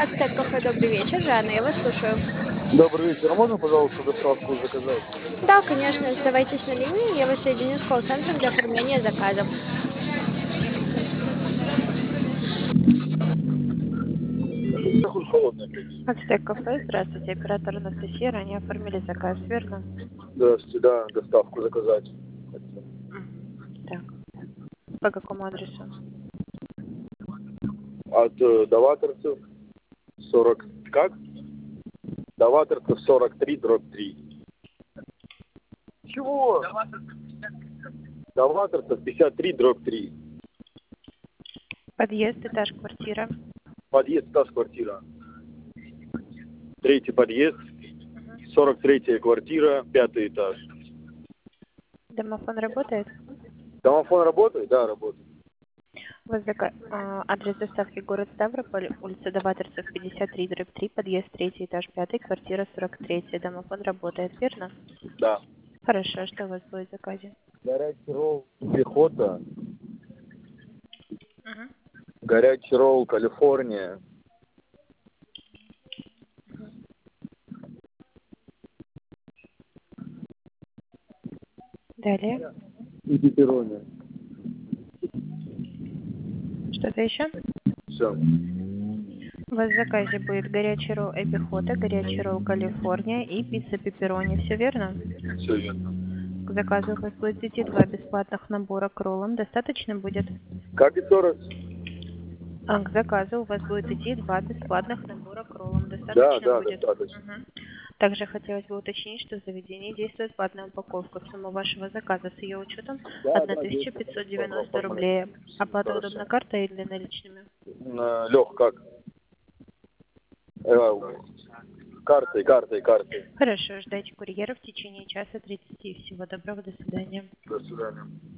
Ацтек кафе, добрый вечер. Жанна, я вас слушаю. Добрый вечер. А можно, пожалуйста, доставку заказать? Да, конечно, оставайтесь на линии, я вас соединю с колл-центром для оформления заказов. Какой холодный опять? Ацтек кафе, здравствуйте, оператор Анастасия, ранее оформили заказ, верно? Здравствуйте, да, доставку заказать. Так, по какому адресу? От Даваторцев 40... Как? Даваторцев 43/3. Чего? Даваторцев 53/3. Подъезд, этаж, квартира. Подъезд, этаж, квартира. Третий подъезд, 43-я квартира, 5-й этаж. Домофон работает? Домофон работает? Да, работает. У вас адрес доставки город Ставрополь, улица Даваторцев, 53/3, подъезд, третий этаж, 5, квартира 43. Домофон работает, верно? Да. Хорошо, что у вас будет в заказе? Горячий ролл пехота. Угу. Горячий ролл Калифорния. Далее. И пепперони. Что-то еще? Все. У вас в заказе будет горячий ролл Эпихота, горячий ролл Калифорния и пицца пепперони. Все верно? Все верно. К заказу у вас будет идти 2 бесплатных набора к роллам. Достаточно будет? Как еще раз? К заказу у вас будет идти 2 бесплатных набора к роллам. Да, Достаточно да, будет? достаточно. Мгм. Также хотелось бы уточнить, что в заведении действует платная упаковка. Сумма вашего заказа с ее учетом Да, 1590 рублей. Оплата Хорошо. удобна картой или наличными? Лех, как? Картой. Хорошо, ждайте курьера в течение часа 30. Всего доброго, до свидания. До свидания.